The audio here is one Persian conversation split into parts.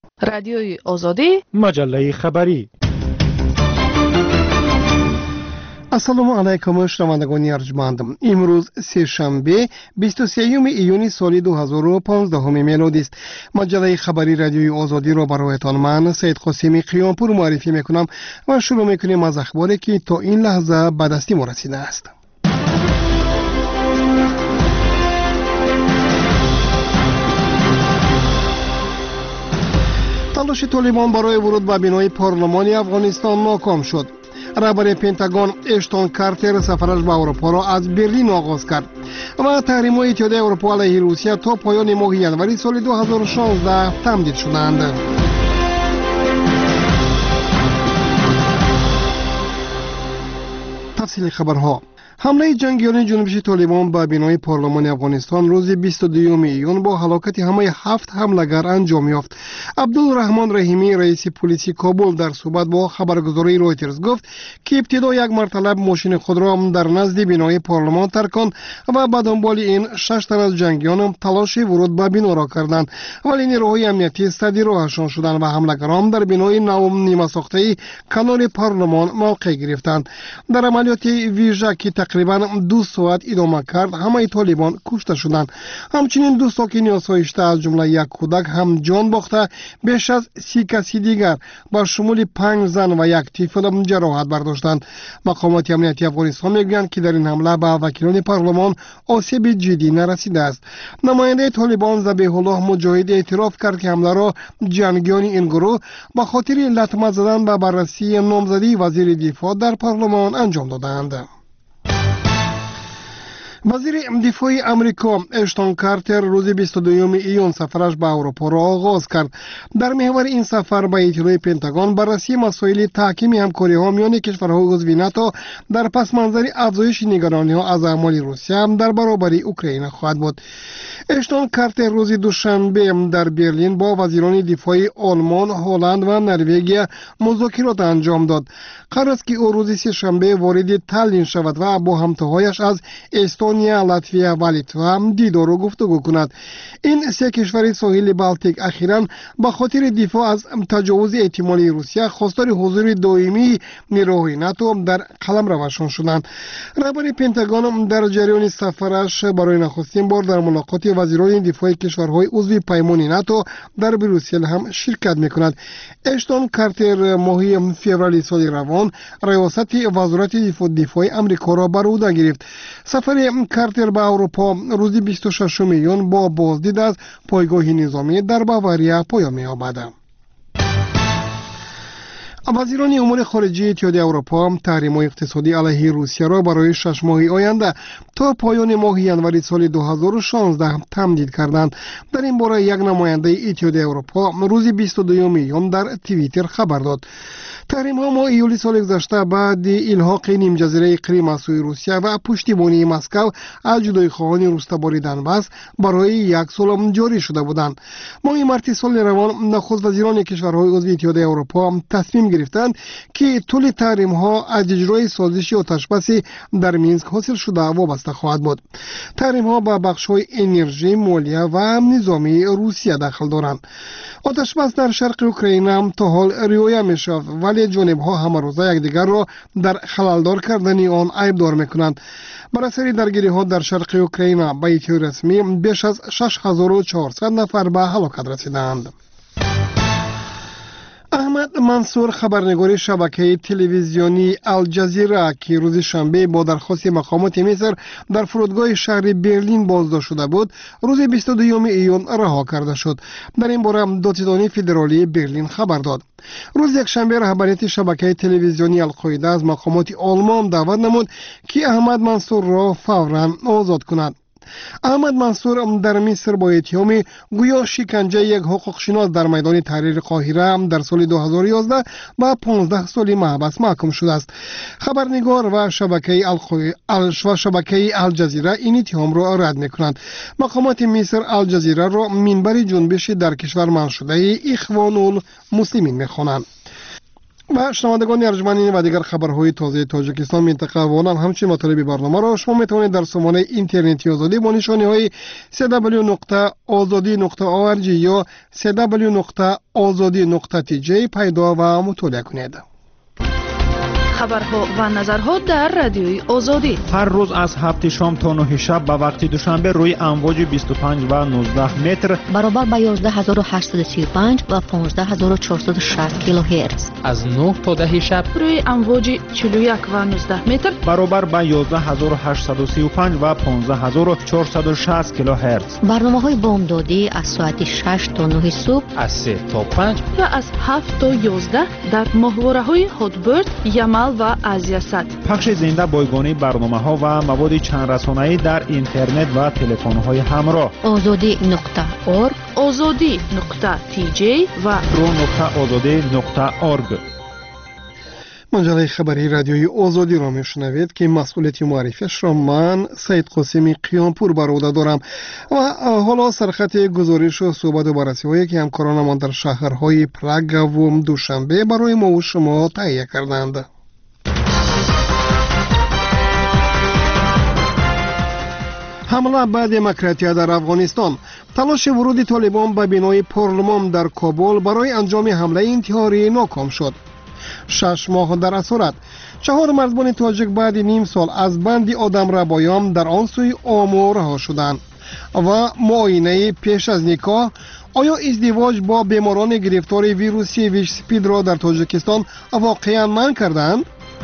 رادیوی آزادی، مجله خبری. السلام علیکم شنوندگان ارجمند. امروز سه شنبه 23 ایون سال 2015 میلادی است. مجله خبری رادیوی آزادی را برایتان من سید قاسمی قیامپور معرفی میکنم و شروع میکنیم از اخباری که تا این لحظه به دست ما رسیده است. تلاش طالبان برای ورود به بنای پارلمانی افغانستان ناکام شد. رهبر پنتاگون اشتون کارتر سفرش به اروپا را از برلین آغاز کرد و تحریم‌های اتحادیه اروپا علیه روسیه تا پایان ماه ژانویه سال 2016 تمدید شدند. تفصیل خبرها: حمله جنگیان جنوبی طالبان به بنای پارلمان افغانستان روز 22 ایون با هلاکت همه 7 حمله‌گر انجام یافت. عبدالرحمن رحیمی رئیس پلیس کابل در صحبت با خبرگزاری رویترز گفت که ابتدا یک مرتبه ماشین خود را در نزد بنای پارلمان ترکاند و به دنبال این 6 تن از جنگیان تلاش ورود به بنا را کردند، ولی نیروهای امنیتی سد راهشان شدند و حمله‌گران در بنای نو نیمه ساخته کنار پارلمان موقع گرفتند. در عملیات ویژه که تقریبا 2 ساعت ادامه کرد، همه طالبان کشته شدند. همچنین 2 ساکن آسایشته از جمله یک کودک هم جان باخته، بیش از 30 کسی دیگر با شمول 5 زن و یک طفل جراحت برداشتند. مقامات امنیتی افغانستان میگویند که در این حمله به وکیلان پارلمان آسیب جدی نرسیده است. نماینده طالبان ذبیح الله مجاهد اعتراف کرد که حمله را جنگیان این گروه به خاطر لطمه زدن به بررسی نامزدی وزیر دفاع در پارلمان انجام دادند. وزیر دفاع امریکا اشتون کارتر روز 22 ایون سفرش به اروپا را آغاز کرد. در محور این سفر به اطلاع پنتاگون بررسی مسائل تحکیم همکاری ها میان کشورهای عضو ناتو در پس منظر افزایش نگرانی ها از اعمال روسیه هم در برابر اوکراین خواهد بود. اشتون کارتر روز دوشنبه در برلین با وزیران دفاع آلمان، هلند و نروژ مذاکرات انجام داد. قرار است که او روز سه‌شنبه وارد تالین شود و با همتاهایش از استونیا، لاتویا و لیتوا دیدار و گفتگو کند. این سه کشور ساحل بالتیک اخیراً به خاطر دفاع از تجاوز احتمالی روسیه خواستار حضور دائمی نیروهای ناتو در قلمروشان شدند. رهبر پنتاگون در جریان سفرش برای نخستین بار در ملاقات وزیران دفاع کشورهای عضو پیمان ناتو در بروسل هم شرکت می‌کند. اشتون کارتر ماه فوریه سال روان ریاست وزارت دفاع آمریکا را بر عهده گرفت. سفر کارتر به اروپا روز 26 ایون با بازدید از پایگاه نظامی در باواریا پایان می‌یابد. وزیران امور خارجه اتحادیه اروپا تحریم‌های اقتصادی علیه روسیه را برای 6 ماه آینده تا پایان ماه ژانویه سال 2016 تمدید کردند. در این باره یک نماینده اتحادیه اروپا روز 22 ایون در توییتر خبر داد. تحریم‌ها ماه ایولی سال گذشته بعد الحاق نیم جزیره کریم از سوی روسیه و پشتیبانی مسکو از جدایی‌خواهان رستباری دنباس برای 1 سال جاری شده بودند. ماه مارس سال روان نخست وزیران کشورهای عضو اتحادیه اروپا تصمیم گرفتند که طول تحریم‌ها از اجرای سازش آتش‌بس در مینسک حاصل شده وابسته خواهد بود. تحریم‌ها به بخش‌های انرژی، مالیه و نظامی روسیه دخل دارند. آتش‌بس در شرق اوکراین هم تا حال رعایت می‌شود، ولی جانب‌ها هم‌روزه یکدیگر را در خلل‌دار کردن آن عیب‌دار می‌کنند. بر اثر درگیری‌ها در شرق اوکراین به اطلاع رسمی بیش از 6400 نفر به هلاکت رسیدند. احمد منصور خبرنگار شبکه تلویزیونی الجزیره که روز شنبه با درخواست مقامات مصر در فرودگاه شهر برلین بازداشت شده بود، روز 22 ایون رها کرده شد. در این باره دادستانی فدرالی برلین خبر داد. روز یکشنبه رهبریت شبکه تلویزیونی القاعده از مقامات آلمان دعوت نمود که احمد منصور را فوراً آزاد کند. احمد منصور در مصر با اتهام گویا شکنجه یک حقوقشناس در میدان تحریر قاهره در سال 2011 با 15 سال محبس محکوم شده است. خبرنگار و شبکه الجزیره این اتهام را رد می‌کنند. مقامات مصر الجزیره را منبر جنبش در کشور منشوده اخوان المسلمین می‌خوانند. و شنوندگان ارجمند این و دیگر خبرهای تازه تاجیکستان، منطقه و عالم همچنین مطالب برنامه را شما میتوانید در سامانه اینترنتی آزادی با نشانی های www.azadi.org یا www.azadi.tj پیدا و مطالعه کنید. خبرها و نظرها در رادیوی آزادی هر روز از 7 شام تا 9 شب به وقت دوشنبه روی امواج 25 و 19 متر برابر با 11835 و 15460 کیلوهرتز، از 9 تا 10 شب روی امواج 41 و 19 متر برابر با 11835 و 15460 کیلوهرتز. برنامه‌های بامدادی از ساعت 6 تا 9 صبح، از 3 تا 5 و از 7 تا 11 در ماهواره‌های هاتبرد، یمل و آزیاسات. پخش زنده بایگانی برنامه‌ها و مواد چند رسانه‌ای در اینترنت و تلفن‌های همراه. azadi.org، azadi.tj و pro.azadi.org. منجله خبری رادیوی آزادی را میشنوید که مسئولیت معرفیش را من سید قاسمی قیامپور بر عهده دارم و حالا سرخط گزارش و صحبت و بررسی هایی که همکاران ما در شهرهای پراگ و دوشنبه برای ما و شما تهیه کردند. حمله به دموکراسی در افغانستان. تلاش ورود طالبان به بنای پارلمان در کابل برای انجام حمله انتحاری ناکام شد. 6 ماه در اسارت. 4 مردان تاجیک بعد نیم سال از بند آدم ربایان در آن سوی آمو رها شدند. و معاینه پیش از نکاح. آیا ازدواج با بیماران گرفتار ویروس ویش سپید را در تاجیکستان واقعا منع کردند؟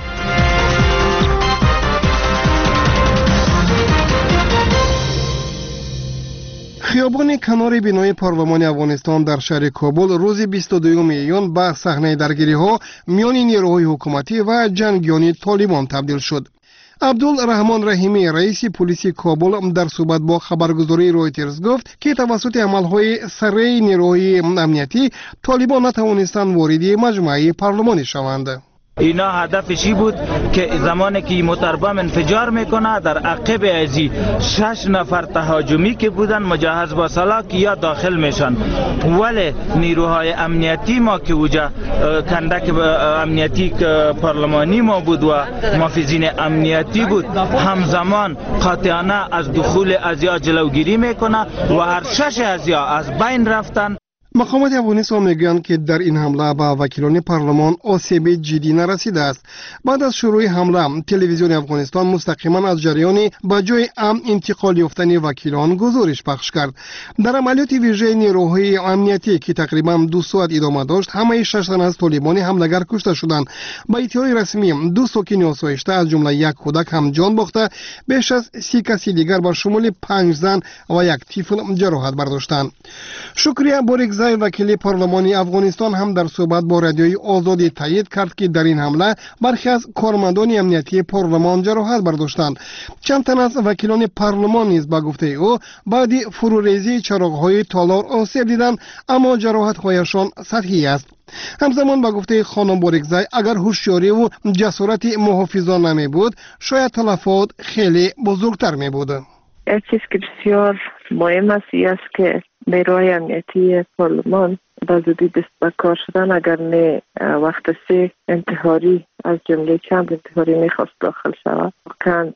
خیابان کنار بنای پارلمان افغانستان در شهر کابل روز 22 میلیون به صحنه درگیری‌ها میان نیروهای حکومتی و جنگیان طالبان تبدیل شد. عبدالرحمن رحیمی رئیس پلیس کابل در صحبت با خبرگزاری رویترز گفت که توسط عملهای سریع نیروهای امنیتی طالبان نتوانستند وارد مجمع پارلمانی شوند. اینا هدفش بود که زمانی که موتربم انفجار میکنه در عقب ازی 6 نفر تهاجمی که بودن مجهز با سلاح یا داخل میشن، ولی نیروهای امنیتی ما که اوجا کندک امنیتی پارلمانی ما بود و محافظین امنیتی بود همزمان قاطعانه از دخول ازیا جلوگیری میکنه و هر 6 ازیا از بین رفتن. مقامات افغانستان میگویند که در این حمله به وکیلان پارلمان آسیب جدی نرسیده است. بعد از شروع حمله تلویزیون افغانستان مستقیما از جریان به جای امن انتقال یافتن وکیلان گزارش پخش کرد. در عملیات ویژه نیروهای امنیتی که تقریبا 2 ساعت ادامه داشت، همه 6 تن از طالبان حمله‌گر کشته شدند. با اطلاع رسمی 2 ساکن آسایشته از جمله یک کودک هم جان باخته، بیش از 30 کسی دیگر با شمول 5 زن و یک طفل جراحت برداشتند. شکریه بورگزای وکیل پارلمانی افغانستان هم در صحبت با رادیوی آزادی تایید کرد که در این حمله برخی از کارمندان امنیتی پارلمان جراحت برداشتند. چند تن از وکیلان پارلمان نیز به گفته او بعد فروریزی چراغ‌های تالار آسیب دیدند، اما جراحت‌هایشان سطحی است. همزمان به گفته خانم بورگزای اگر هوشیاری و جسارت محافظان نمی بود شاید تلفات خیلی بزرگتر می بود. یک چیز که بسیار مهم است که نیروهای امنیتی پارلمان با زودی دست به کار شدن اگر نه وقت 3 انتحاری از جمله چند انتحاری میخواست داخل شود، واقعا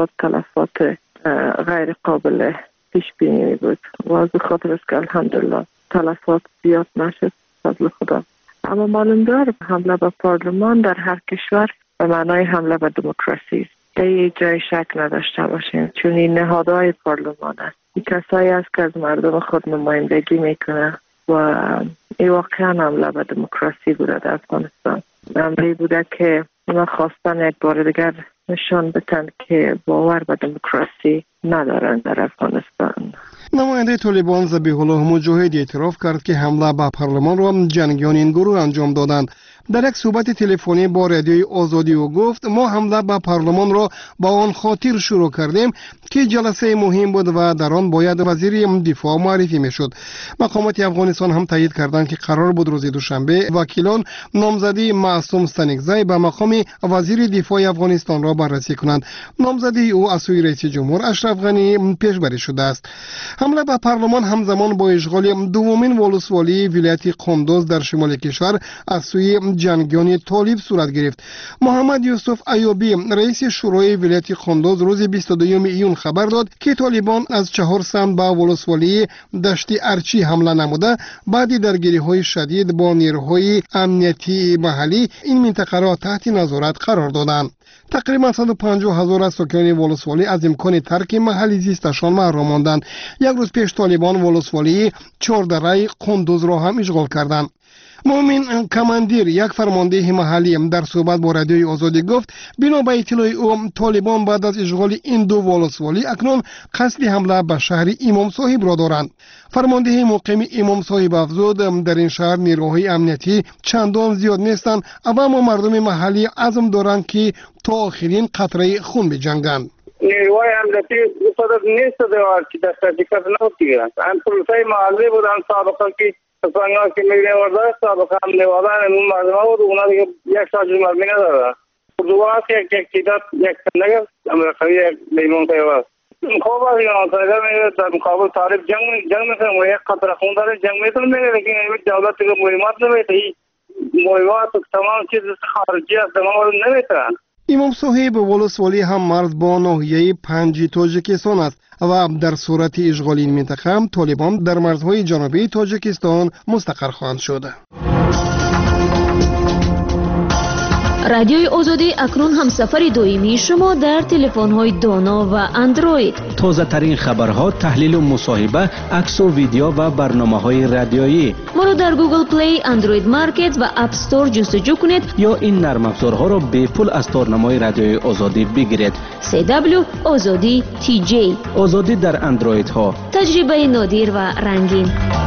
تلفات غیر قابل پیش بینی بود و از خاطر است که الحمدلله تلفات زیاد نشد فضل خدا. اما معلوم دار حمله به پارلمان در هر کشور به معنای حمله به دموکراسی است. در جای شک نداشته باشیم، چون این نهادهای پارلمان است. این کسایی است که از مردم خود نمایندگی میکنه و این واقعا حمله به دموکراسی بوده در افغانستان. حمله بوده که ما خواستن یک بار دیگر نشان بدن که باور به دموکراسی ندارن در افغانستان. نماینده طالبان ذبیح الله مجاهد اعتراف کرد که حمله به پارلمان را جنگیان این گروه انجام دادند. در یک صحبت تلفنی با رادیوی آزادی او گفت ما حمله به پارلمان را با آن خاطر شروع کردیم که جلسه مهم بود و در آن باید وزیر دفاع معرفی میشد. مقامات افغانستان هم تایید کردند که قرار بود روز دوشنبه وکیلان نامزدی معصوم سنگزی به مقام وزیر دفاع افغانستان را بررسی کنند. نامزدی او از سوی رئیس جمهور اشرف غنی پیشبری شده است. حمله به پارلمان همزمان با اشغال دومین ولسوالی ولایت قندوز در شمال کشور از سوی جنگیان طالب صورت گرفت. محمد یوسف ایوبی رئیس شورای ولایت قندوز روز 22 ایون خبر داد که طالبان از 4 سمت به ولسوالی دشت ارچی حمله نموده بعد درگیری‌های شدید با نیروهای امنیتی محلی این منطقه را تحت نظارت قرار دادند. تقریبا 150,000 از سکان ولسوالی از امکان ترک محلی زیستشان محروم ماندند. یک روز پیش طالبان ولسوالی 4 دره قندوز را هم اشغال کردند. مومن کماندیر یک فرمانده محلی در صحبت با رادیوی آزادی گفت بنا به اطلاع او طالبان بعد از اشغال این دو ولسوالی اکنون قصد حمله به شهر امام صاحب را دارند. فرمانده مقیم امام صاحب افزود در این شهر نیروهای امنیتی چندان زیاد نیستند اما مردم محلی عزم دارند که تا آخرین قطره خون بجنگند. نیروهای امنیتی صدق نیست دیوار که دستگیرکت نبودند. هم پلیسای محلی بودن سابقا که سنگا که میگه ورده سابقا هم نوادن اون مردم ها بود اونا دیگه یک ساجر مرمی نداره. دوباره یک کیدات یک سنگه امریکایی یک لیمون تیوار. خوب است یا نصیحت میگه در مقابل طالب جنگ میکنه و یک قطره خون داره جنگ میتونه میگه لیکن این دولت که مهمات نمیده مهمات تمام چیز خارجی از تمام نمیتونن. امام صاحب ولسوالی هم مرز با ناحیه 5 تاجیکستان است و در صورت اشغال این منطقه طالبان در مرزهای جنوبی تاجیکستان مستقر خواهند شد. رادیوی آزادی اکنون هم سفر دویمی شما در تلفن‌های دانا و اندروید. تازه ترین خبرها، تحلیل و مصاحبه، عکس و ویدیو و برنامه‌های رادیویی. ما رو در گوگل پلی، اندروید مارکت و اپ استور جستجو کنید یا این نرم افزارها را به پول از تارنمای رادیوی آزادی بگیرید. CW آزادی TJ. آزادی در اندروید ها. تجربه نادر و رنگین.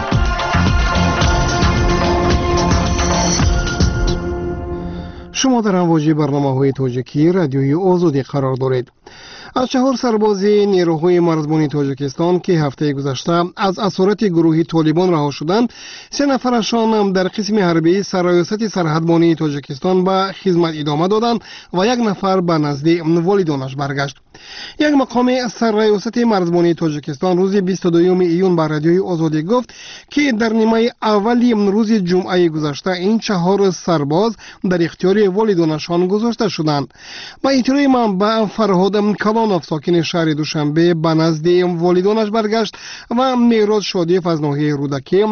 شما در امواج برنامه‌های تاجیکی رادیوی آزادی قرار دارید. از 4 سرباز نیروهای مرزبانی تاجیکستان که هفته گذشته از اسارت گروه طالبان رها شدند، 3 نفرشان در قسم حربی سرریاست سرحدبانی تاجیکستان به خدمت ادامه دادند و 1 نفر به نزد والدانش برگشت. یک مقام سرریاست مرزبانی تاجیکستان روز 22 ایون به رادیوی آزادی گفت که در نیمه اولی روز جمعه گذشته این 4 سرباز در اختیار والدانشان گذاشته شدند. با اطلاع منبع فرهاد کلانوف ساکن شهر دوشنبه به نزد والدانش برگشت و مهراد شادیف از ناحیه رودکی،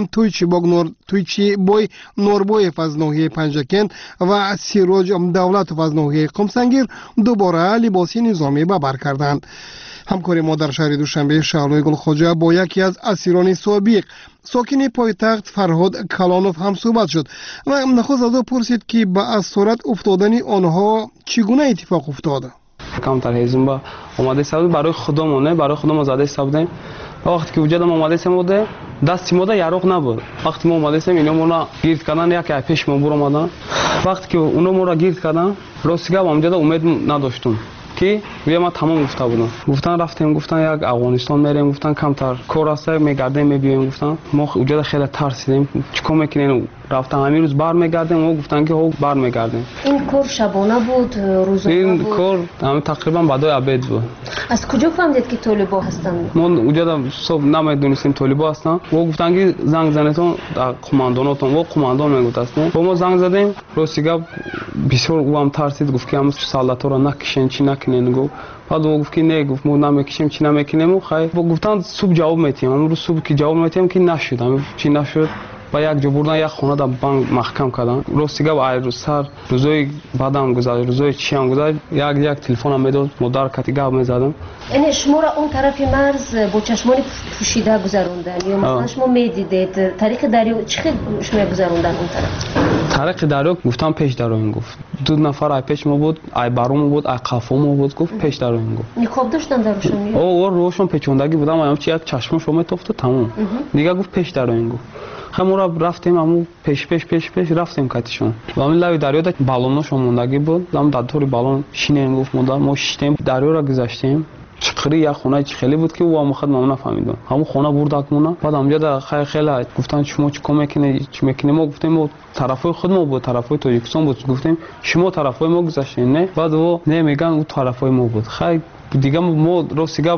تویچی بوی نوربویف از ناحیه پنجکند و سیروج دولتوف از ناحیه قمسنگیر دوباره لباس نظامی به بر کردند. همکار ما در شهر دوشنبه شعلوی گلخواجه با یکی از اسیران سابق ساکن پایتخت فرهاد کلانوف هم صحبت شد و نخست از او پرسید که به اسارت افتادن آنها چگونه اتفاق افتاد. کمتر هیزم با اومده سبود برای خودمونه، برای خودم آزاده سبودیم. وقتی که وجودم اومده سم بوده دستی ما یاروق نبود. وقتی ما اومده سم اینا ما گیر کردن یک پیش ما برو اومدن. وقتی که اونا ما را گیر کردن راستگاه اونجا امید نداشتم که ما تمام گفته بودم. گفتن رفتیم گفتن یک افغانستان میریم، گفتن کمتر کار است میگردیم میبیایم. گفتن ما اونجا خیلی ترسیدیم چیکار میکنین؟ رفتن همین روز برمیگردیم و گفتن که برمیگردیم. این کار شبانه بود روزانه بود؟ این کار همین تقریبا بعد از عبید بود. از کجا فهمیدید که طالبا هستند؟ ما اونجا صبح نمیدونستیم طالبا هستن و گفتن که زنگ زنتون در قماندانتون و قماندان میگفت هستن. با ما زنگ زدیم راستگاه بسیار او هم ترسید گفت که هم سالات رو نکشین چی نکنین گفت. بعد او گفت که نه گفت ما نمیکشیم چی نمیکنیم. خیر گفتن صبح جواب میتیم. امروز صبح که جواب میتیم که نشد. چی نشد؟ با یک جا بردن یک خونه در بانک محکم کردن. راستگاه با روز سر روزای بعدم گذشت روزای چی هم گذشت یک تلفن هم میداد مدار کاتیگاه میزدم. یعنی شما را اون طرف مرز با چشمان پوشیده گذروندن یا مثلا شما میدیدید طریق دریا چه شما گذروندن اون طرف؟ طریق دریا گفتم پیش دریا گفت 2 نفر ای پیش ما بود ای برام بود ای قفام بود گفت پیش دریا گفت نقاب داشتن در روشن او روشن پیچوندگی بودم هم چی یک چشم شما تفت تمام دیگه گفت پیش دریا گفت. همون را رفتیم همون پیش رفتیم کاتیشون و همین لای دریا داشت بالونش موندگی بود. هم در طور بالون شینن گفت ما شیتیم دریا را گذاشتیم. چقدر یک خونه خیلی بود که او هم خود ما نفهمیدم. همون خونه برداکمونا بعد اونجا در خیلی گفتن شما چیکار میکنید چی میکنید؟ ما گفتیم ما طرفای خود ما بود طرفای تاجیکستان بود. گفتیم شما طرفای ما گذاشتین نه؟ بعد او نمیگن او طرفای ما بود. خیلی دیگه ما راستگاه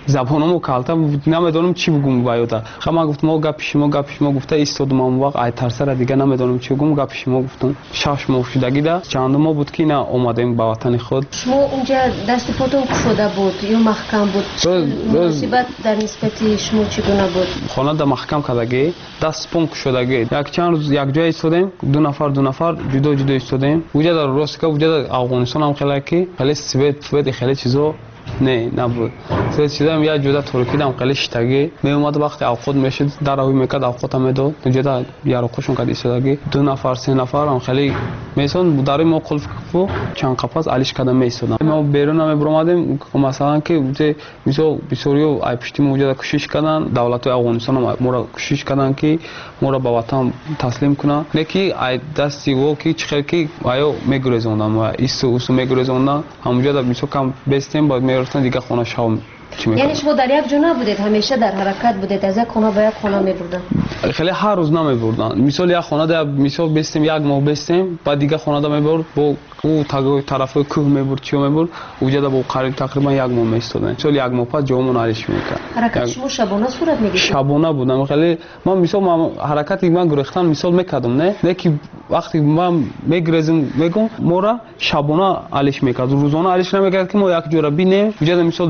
زبانمو کالتا نمیدونم چی بگم باید. خما گفت ما گپش ما گفته ایستادم اون وقت ای ترسره دیگه نمیدونم چی بگم گپش ما گفتم شش ماه شدگی ده چند ما بود که نه اومدیم به وطن خود. شما اونجا دست پاتون کشوده بود یا محکم بود؟ مناسبت در نسبت شما چگونه بود؟ خانه در محکم کردگی دست پون کشودگی یک چند روز یک جای ایستادیم دو نفر جدا ایستادیم وجود در روسکا وجود در افغانستان هم خیلی سوید خیلی چیزا نبود. سوید چیزا یا جدا ترکی دم خیلی شتگی می اومد وقتی اوقات میشد در روی میکرد اوقات هم میداد جدا یارو خوشون کرد ایستادگی دو نفر سه نفر هم خیلی میسون در ما قلف کفو چند قفس علیش کردم میستادم ما بیرون هم برآمدیم مثلا که مثلا بسیاریو ای پشتی موجود کوشش کردن دولت افغانستان هم ما را کوشش کردن که ما را به وطن تسلیم کنن نکی ای دستی و کی چخر کی آیا میگرزوندن و ایسو میگرزوندن همونجا در میسو کم بستیم بعد میرفتن دیگه خونه شام. یعنی شما در یک جا نبودید همیشه در حرکت بودید از یک خانه به یک خانه میبردن؟ خیلی هر روز نمیبردن مثال یک خانه در مثال بستیم یک ماه بستیم بعد دیگه خانه در میبرد با او طرف کوه میبرد چی میبرد اونجا با قریب تقریبا یک ماه میستادن مثال یک ماه پس جامون علیش میکرد. حرکت شما شبانه صورت میگیرد؟ شبانه بودم خیلی من مثال حرکتی من گرفتن مثال میکردم نه که وقتی من میگرزم میگم ما را شبانه علیش میکرد روزانه علیش نمیکرد که ما یک جوره بینیم اونجا مثال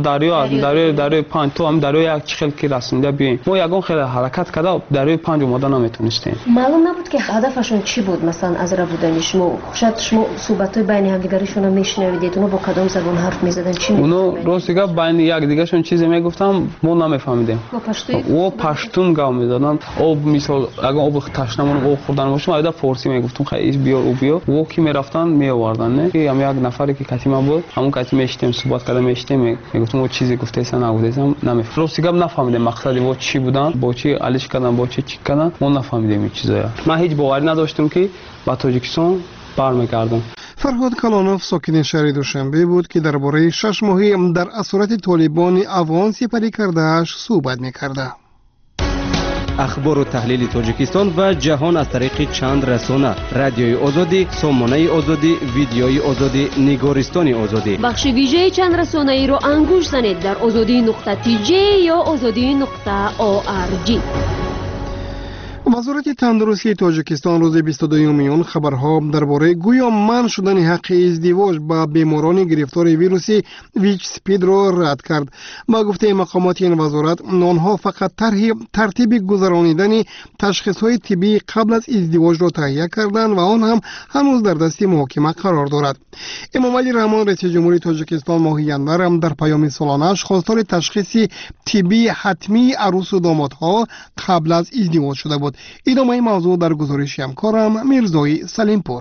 دریای 5 تا هم دریای یک چخل کی رسونده بیم ما یگان خیلی حرکت کرده دریای 5 اومدن نمیتونستیم. معلوم نبود که هدفشون چی بود مثلا از را بودن شما شاید شما صحبت بین هم دیگرشون میشنویدید اونو با کدام زبان حرف میزدن چی اونو راستیگه بین یک دیگهشون چیزی میگفتم ما نمیفهمیدیم او پشتون گام میدادن او مثال اگه او تشنمون او خوردن باشه ما فارسی میگفتم خیلی بیار او کی میرفتن میآوردن نه که هم یک نفری که کتیما بود همون کتی میشتیم صحبت کردم میشتیم میگفتم او چیزی گفته اصلا نبودم نمیفهمیدم راستیگه نفهمیدم مقصدی و چی بودن با چی علیش کردن با چی کردن ما نفهمیدیم این چیزا من هیچ باوری نداشتم که با تاجیکستان برمیگردم. فرهاد کلانوف ساکن شهر دوشنبه بود که درباره 6 ماهی در اسارت طالبان افغان سپری کرده‌اش صحبت می‌کرد. اخبار و تحلیل تاجیکستان و جهان از طریق چند رسانه: رادیوی آزادی، سامانه آزادی، ویدیوی آزادی، نگارستان آزادی. بخش ویژه چند رسانه ای رو انگوش زنید در azadi.tj یا azadi.org. وزارت تندرستی تاجیکستان روز 22 میون خبرها درباره گویا منع شدن حق ازدواج با بیماران گرفتار ویروس ویچ سپید را رد کرد. با گفته مقامات این وزارت آنها فقط ترتیب گذرانیدن تشخیص‌های طبی قبل از ازدواج را تهیه کردند و آن هم هنوز در دست محاکمه قرار دارد. امام علی رحمان رئیس جمهوری تاجیکستان ماه ژانویه در پیام سالانه‌اش خواستار تشخیص طبی حتمی عروس و دامادها قبل از ازدواج شده بود. ادامه موضوع در گزارش همکارم میرزای سلیمپور.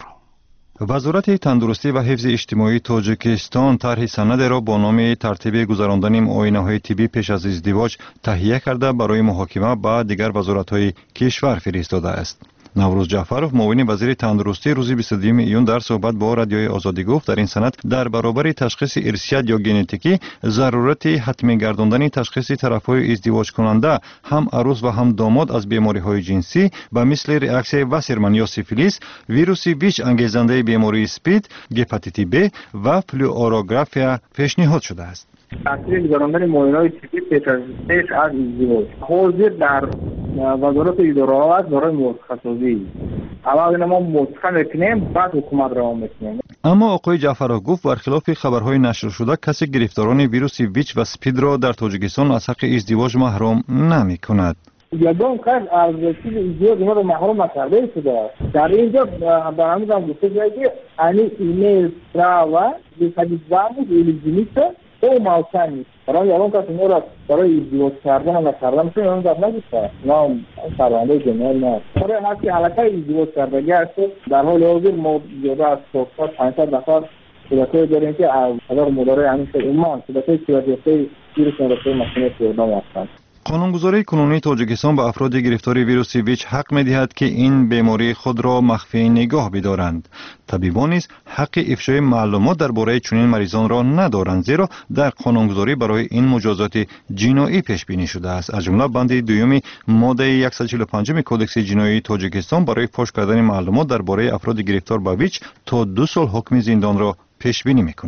وزارت تندرستی و حفظ اجتماعی تاجیکستان طرح سند را با نام ترتیب گذراندن معاینه‌های طبی پیش از ازدواج تهیه کرده برای محاکمه با دیگر وزارت‌های کشور فرستاده است. نوروز جعفرов معاون وزیر تندرستی روز 22 ایون در صحبت با رادیوی آزادی گفت در این سند در برابر تشخیص ارثیات یا ژنتیکی ضرورت حتمی گرداندن تشخیص طرفهای ازدواج کننده هم عروس و هم داماد از بیماری‌های جنسی به مثل ریاکسیون واسرمن یا سیفیلیس، ویروس ویچ انگیزنده بیماری اسپید، هپاتیت ب و فلوروگرافیا پیشنهاد شده است. ترتیب گذراندن معاینه‌های طبی پیش از ازدواج حاضر در وزارت اداره است برای مرخصی. اول ما مرخص میکنیم بعد حکومت را میکنیم. اما آقای جعفرov گفت برخلاف خبرهای نشر شده کسی گرفتاران ویروس ویچ و سپید را در تاجیکستان از حق ازدواج محروم نمی‌کند. یادم کرد از چیز ازدواج ما رو محروم نکرده شده. در اینجا برنامه هم گفته شده که انی ایمیل را به تجزیه ایلیجینیت او موقع نیست. برای یادم کرد ما را برای ازدواج کردن و کردن شده اون در نگیسته. نه سرانده جمعه نه. برای حتی حلقه ازدواج کردگی است در حال حاضر ما زیاده از 500 نفر صورتهای داریم که اگر مداره همیشه ایمان صورتهای سیادیسته ویروس نرسه مسئله سیادام هستند. قانونگذاری کنونی تاجیکستان به افراد گرفتار ویروس ویچ حق می‌دهد که این بیماری خود را مخفی نگاه بدارند. طبیبان نیز حق افشای معلومات درباره چنین مریضان را ندارند زیرا در قانونگذاری برای این مجازات جنایی پیش بینی شده است. از جمله بند دوم ماده 145 کدکس جنایی تاجیکستان برای فاش کردن معلومات درباره افراد گرفتار به ویچ تا 2 سال حکم زندان را پیش بینی می‌کند.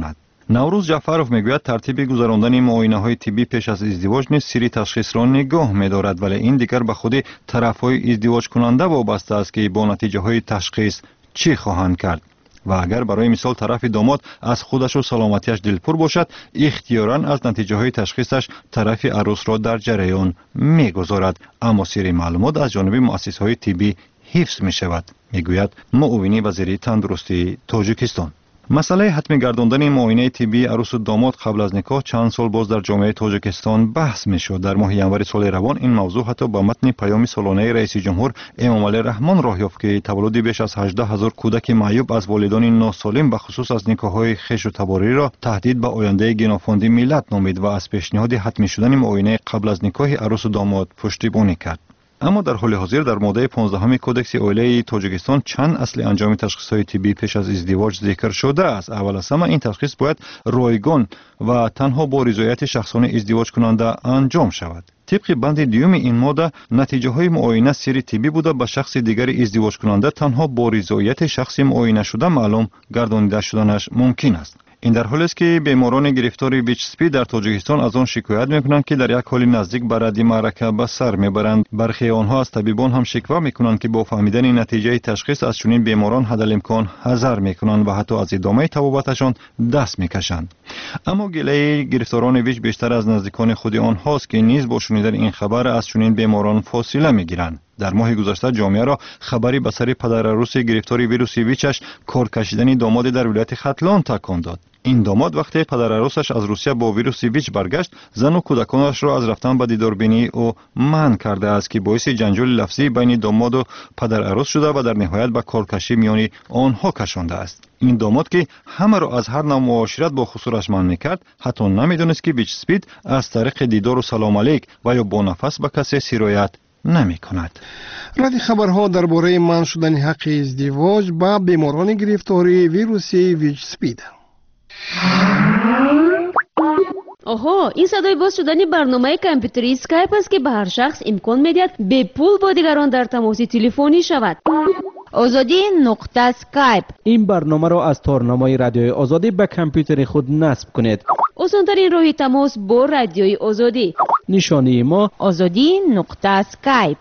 наврӯз ҷафаров мегӯяд тартиби гузарондани муоинаҳои тиббӣ пеш аз издивоҷ низ сирри ташхисро нигоҳ медорад, вале ин дигар ба худи тарафҳои издивоҷкунанда вобаста аст ки бо натиҷаҳои ташхис чӣ хоҳанд кард. ва агар барои мисол тарафи домод аз худашу саломатиаш дилпур бошад, ихтиёран аз натиҷаҳои ташхисаш тарафи арӯсро дар ҷараён мегузорад, аммо сирри маълумот аз ҷониби муассисаҳои тиббӣ ҳифз мешавад, мегӯяд муовини вазири тандурустии Тоҷикистон. масъалаи ҳатмӣ гардондани муоинаи тиббии арӯсу домод қабл аз никоҳ чанд сол боз дар ҷомеаи Тоҷикистон баҳс мешуд. дар моҳи январи соли равон ин мавзӯъ ҳатто ба матни паёми солонаи раиси ҷумҳур Эмомалӣ Раҳмон роҳ ёфт, ки таваллуди беш аз 18 000 кӯдаки маъюб аз волидони носолим ба хусус аз никоҳҳои хешу табориро таҳдид ба ояндаи генофонди миллат номид ва аз пешниҳоди ҳатмӣ шудани муоинаи қабл аз никоҳи арӯсу домод пуштибонӣ кард. аммо дар ҳоли ҳозир дар моддаи 15 кодекси оилаи Тоҷикистон чанд асли анҷоми ташхисҳои тиббӣ пеш аз издивоҷ зикр шудааст. аввал аз ҳама ин ташхис бояд ройгон ва танҳо бо ризояти шахсони издивоҷкунанда анҷом шавад. طبق بند دیوم این ماده نتیجه های معاینه سری طبی بوده به شخص دیگر ازدواج کننده تنها با رضایت شخص معاینه شده معلوم گردانیده شدنش ممکن است. این در حالی است که بیماران گرفتار ویچ اسپی در تاجیکستان از آن شکایت میکنند که در یک حال نزدیک به رد معرکه به سر میبرند. برخی آنها از طبیبان هم شکوه میکنند که با فهمیدن نتیجه تشخیص از چنین بیماران حدالامکان حذر میکنند و حتی از ادامه طبابتشان دست میکشند. اما گله گرفتاران ویچ بیشتر از نزدیکان خود آنهاست که نیز با شنیدن این خبر از چنین بیماران فاصله میگیرند. در ماه گذشته جامعه را خبری به سر پدر عروس گرفتار ویروس ویچش کار کشیدن داماد در ولایت ختلان تکان داد. این داماد وقتی پدر عروسش از روسیه با ویروس ویچ برگشت، زن و کودکانش را از رفتن به دیداربینی او منع کرده است که باعث جنجال لفظی بین داماد و پدر عروس شده و در نهایت به کارکشی میان آنها کشانده است. این داماد که همه را از هر نوع معاشرت با خسورش منع میکرد، حتی نمیدونست که ویچ اسپید از طریق دیدار و سلام علیک و یا با نفس به کسی سرایت نمی کند. رد خبرها درباره منع شدن حق ازدواج با بیماران گرفتاری ویروس ویچ اسپید. آها، این صدای باز شدن برنامه کامپیوتری اسکایپ است که به هر شخص امکان میدهد به پول با دیگران در تماس تلفنی شود. آزادی نقطه اسکایپ. این برنامه را از تارنمای رادیوی آزادی به کامپیوتر خود نصب کنید. آسان‌ترین راه تماس با رادیوی آزادی. نشانی ما آزادی نقطه اسکایپ.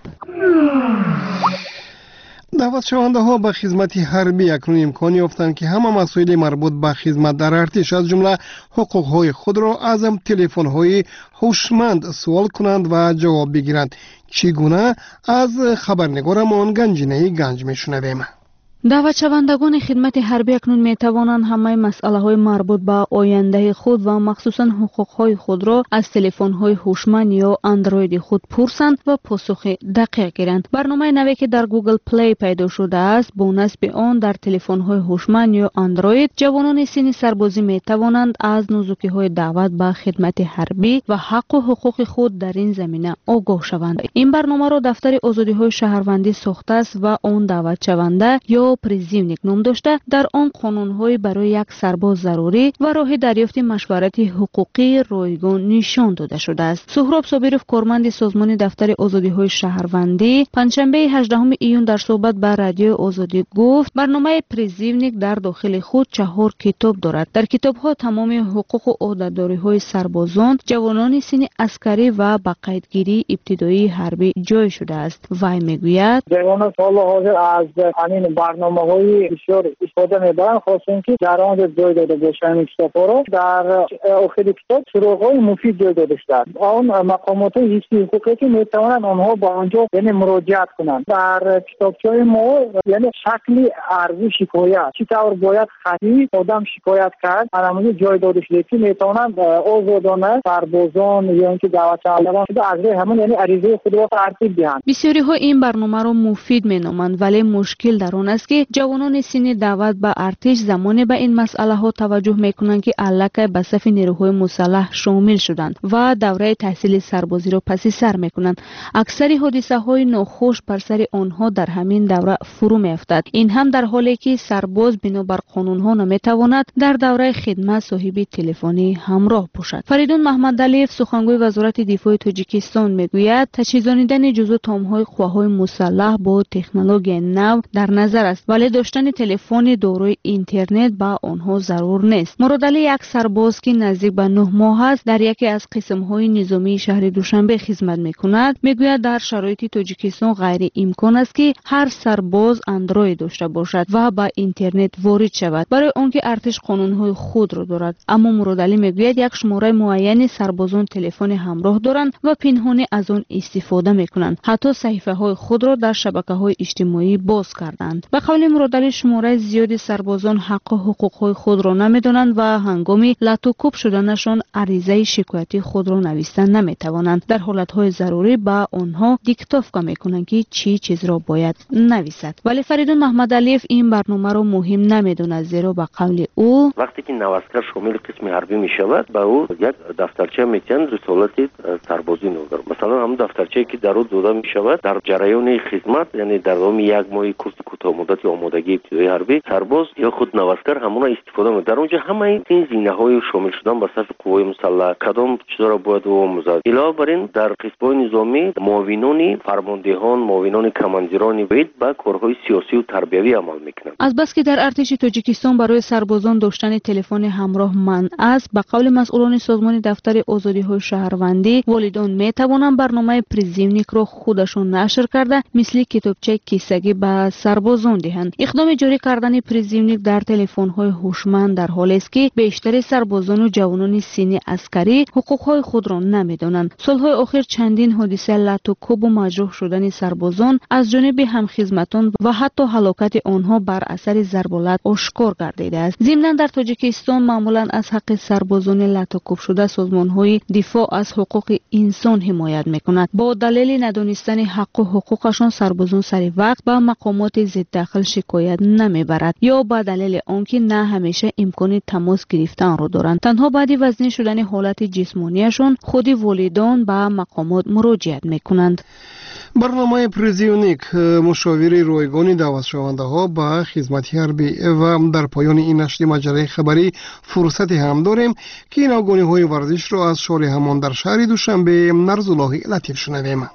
دعوت شونده ها به خدمت حربی اکنون امکان یافتند که همه مسائل مربوط به خدمت در ارتش از جمله حقوق های خود را از تلفن های هوشمند سوال کنند و جواب بگیرند. چگونه از خبرنگارمان گنجینه گنج میشنویم. даъватшавандагони хидмати ҳарбӣ акнун метавонанд ҳамаи масъалаҳои марбут ба ояндаи худ ва махсусан ҳуқуқҳои худро аз телефонҳои ҳушманд ё андроиди худ пурсанд ва посухи дақиқ гиранд. барномаи наве ки дар Google Play пайдо шудааст, бо насби он дар телефонҳои ҳушманд ё андроид ҷавонони синни сарбозӣ метавонанд аз нозукиҳои даъват ба хидмати ҳарбӣ ва ҳаққу ҳуқуқи худ дар ин замина огоҳ шаванд. ин барномаро дафтари озодиҳои шаҳрвандӣ сохтааст ва он даъватшаванда ё призивник ном дошта дар он қонунҳои барои як сарбоз зарурӣ ва роҳи дарёфти машварати ҳуқуқи ройгон нишон дода шудааст. Суҳроб Собиров, корманди созмони дафтари озодиҳои шаҳрвандӣ, панҷшанбеи 18 июн дар суҳбат ба радиои Озодӣ гуфт, барномаи призивник дар дохили худ 4 китоб дорад. дар китобҳо тамоми ҳуқуқу одатдориҳои сарбозон, ҷавонони синни аскарӣ ва ба қайдгирии ибтидоии ҳарбӣ ҷой шудааст. вай мегӯяд, ҷавонон ҳоло ҳозир аз ҳамин برنامه‌های بسیار استفاده می‌برند، خاصه که در آن جای داده باشند کتاب‌ها در آخر کتاب سراغ‌های مفید جای داده شده. آن مقامات حفظی حقوقی که می‌توانند آنها با آنجا یعنی مراجعت کنند. در کتابچه‌های ما یعنی شکل عرضی شکایت چطور باید خطی آدم شکایت کرد، علامت جای داده شده که می‌توانند آزادانه سربازان یا اینکه دعوت‌شوندگان شده از همون یعنی عریضه خود را ترتیب دهند. بسیاری‌ها این برنامه را مفید می‌نامند، ولی مشکل در آن است که جوانان سینی دعوت به ارتش زمانی به این مسئله ها توجه میکنند که الکی به صف نیروهای مسلح شامل شدند و دوره تحصیل سربازی را پس سر میکنند. اکثر حادثه های ناخوش بر سر آنها در همین دوره فرو میافتد. این هم در حالی که سرباز بنابر قانون ها نمیتواند در دوره خدمت صاحب تلفنی همراه باشد. فریدون محمدعلیف، سخنگوی وزارت دفاع تاجیکستان، میگوید تجهیزانیدن جزو تامهای قواهای مسلح با تکنولوژی نو در نظر است، ولی داشتن تلفن دارای اینترنت با آنها ضرور نیست. مرادلی یک سرباز که نزدیک به 9 ماه است در یکی از قسم‌های نظامی شهر دوشنبه خدمت می‌کند، میگوید در شرایط تاجیکستان غیر امکان است که هر سرباز اندروید داشته باشد و با اینترنت وارد شود، برای آنکه ارتش قانون‌های خود را دارد. اما مرادلی میگوید یک شماره معین سربازان تلفن همراه دارند و پنهانی از آن استفاده می‌کنند. حتی صحیفه‌های خود را در شبکه‌های اجتماعی باز کردند. به قول مرادلی شماره زیادی سربازان حق و حقوق‌های خود را نمی‌دانند و هنگام لاتوکوب شدنشان عریضه شکایتی خود را نوشتن نمی‌توانند. در حالت‌های ضروری با آنها دیکتاتور می‌کنند که چی چیز را باید نویسد. ولی فریدون محمد علیف این برنامه را مهم نمی‌داند، زیرا به قول او وقتی که نوسکر شامل قسم حربی می‌شود با او یک دفترچه میتن رسالت سربازی نوگر، مثلا هم دفترچه‌ای که در او داده می‌شود در جریان خدمت، یعنی در دام یک ماه کورس کوتاه مدت آمادگی ابتدایی حربی، سرباز یا خود نوسکر همون استفاده می‌کنه. در اونجا همه این زینه‌های شامل شدن به صف قوای مسلح کدام چیزا را باید آموزد. علاوه بر این در قسم‌های نظامی معاونان فرماندهان، معاونان کماندیران باید به کارهای سیاسی و تربیوی عمل می‌کنند. از بس که در ارتش تاجیکستان برای سربازان داشتن تلفن همراه منع است، به قول مسئولان سازمان دفتر آزادی‌های شهروندی، والدان می‌توانند برنامه پریزیونیک را خودشان نشر کرده مثل کتابچه کیسگی به سربازان دهند. اقدام جاری کردن پریزیونیک در تلفن‌های هوشمند در حالی است که بیشتر سربازان و جوانان سینی عسکری حقوق‌های خود را نمی‌دانند. سال‌های اخیر چندین حادثه لاتوکوب و مجروح شدن سربازان از جانب همخدمتان و حتی هلاکت آنها بر اثر ضربالت آشکار گردیده است. ضمناً در تاجیکستان معمولاً از حق سربازان لاتوکوب شده سازمان‌های دفاع از حقوق انسان حمایت می‌کند. با دلیل ندانستن حق و حقوقشان سربازان سر وقت به مقامات ضد داخل شکایت نمیبرد یا به دلیل آنکه نه همیشه امکان تماس گرفتن را دارند. تنها بعد وزنی شدن حالت جسمانیشان خود والدان به مقامات مراجعت می‌کنند. برنامه پریزیونیک مشاوره رایگان دعوت شونده ها به خدمت حربی و در پایان این نشر مجله خبری فرصت هم داریم که این آگاهی های ورزش را از شال همان در شهر دوشنبه نرزالله لطیف شنویم.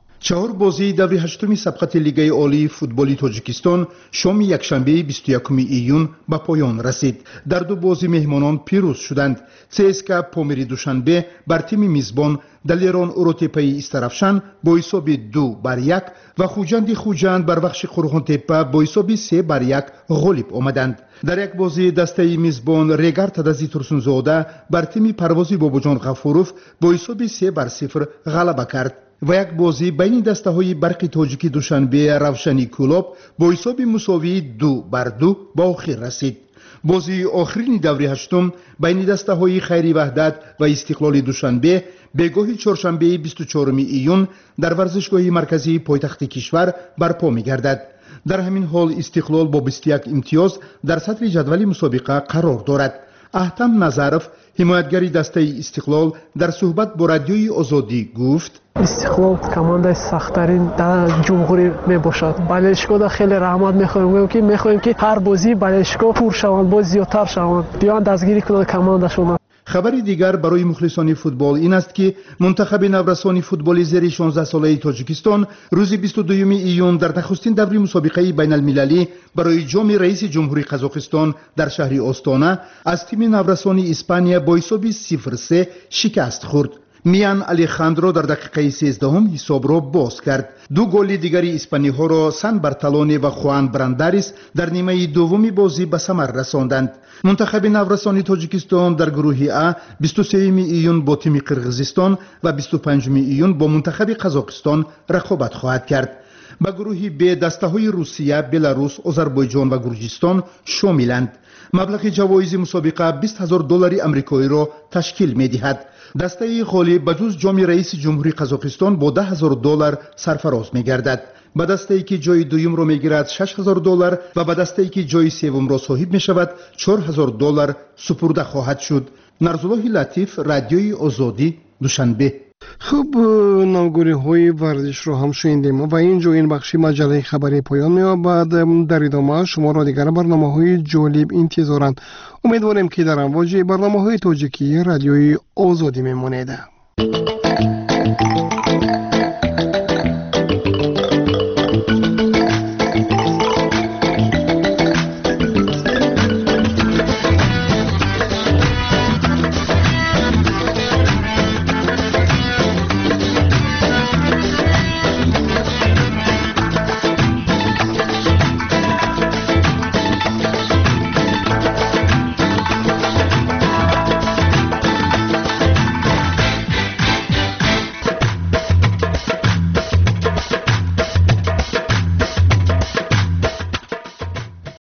4 بازی دوره هشتم سبقت لیگ عالی فوتبال تاجیکستان شام یکشنبه 21 ایون به پایان رسید. در 2 بازی مهمانان پیروز شدند. CSKA پامیری دوشنبه بر تیم میزبان دلیران اوروتپی استرافشان با حساب 2-1 و خوجند بر بخش قرغان تپه با حساب 3-1 غالب آمدند. در یک بازی دسته میزبان ریگار تدازی ترسونزاده بر تیم پروازی باباجان غفوروف با حساب 3-0 غلبه کرد. و یک بازی بین دسته های برق تاجیکی دوشنبه روشنی کلوب با حساب مساوی 2-2 با آخر رسید. بازی آخرین دوره هشتم بین دسته های خیری وحدت و استقلال دوشنبه به گاه چهارشنبه 24 ایون در ورزشگاه مرکزی پایتخت کشور برپا می گردد. در همین حال استقلال با 21 امتیاز در صدر جدول مسابقه قرار دارد. احتم نظرف حمایتگری دسته استقلال در صحبت با رادیوی آزادی گفت: استقلال کمانده سخت‌ترین در جمهوری میباشد. بالشکو خیلی رحمت میخوایم که هر بازی بالشکو پر شوند، باز زیادتر شوند، بیان دستگیری کنند کماندشون. خبری دیگر برای مخلصان فوتبال این است که منتخب نورسان فوتبال زیر 16 ساله تاجیکستان روز 22 ایون در نخستین دوره مسابقه بین المللی برای جام رئیس جمهوری قزاقستان در شهر آستانه از تیم نورسان اسپانیا با حساب 0-3 شکست خورد. میان الیخاندرو در دقیقه 13 حساب را باز کرد. 2 گل دیگری اسپانی‌ها را سان برتالونی و خوان برانداریس در نیمه دوم بازی به ثمر رساندند. منتخب نورسان تاجیکستان در گروه A 23 ایون با تیم قرغیزستان و 25 ایون با منتخب قزاقستان رقابت خواهد کرد. به گروه B دسته‌های روسیه، بلاروس، آذربایجان و گرجستان شاملند. مبلغ جوایز مسابقه $20,000 آمریکایی را تشکیل می‌دهد. دسته غالب بجز جام رئیس جمهوری قزاقستان با $10,000 سرفراز می‌گردد. به دسته‌ای که جای دوم را می‌گیرد $6,000 و به دسته‌ای که جای سوم را صاحب می‌شود $4,000 سپرده خواهد شد. نرزالله لطیف، رادیوی آزادی، دوشنبه. خب نامگوری های ورزش رو هم شنیدیم و اینجا این بخشی مجله خبری پایان می‌یابد. در ادامه شما را دیگر برنامه‌های جالب انتظارند. امیدواریم که در امواج برنامه‌های تاجیکی رادیوی آزادی میمانید.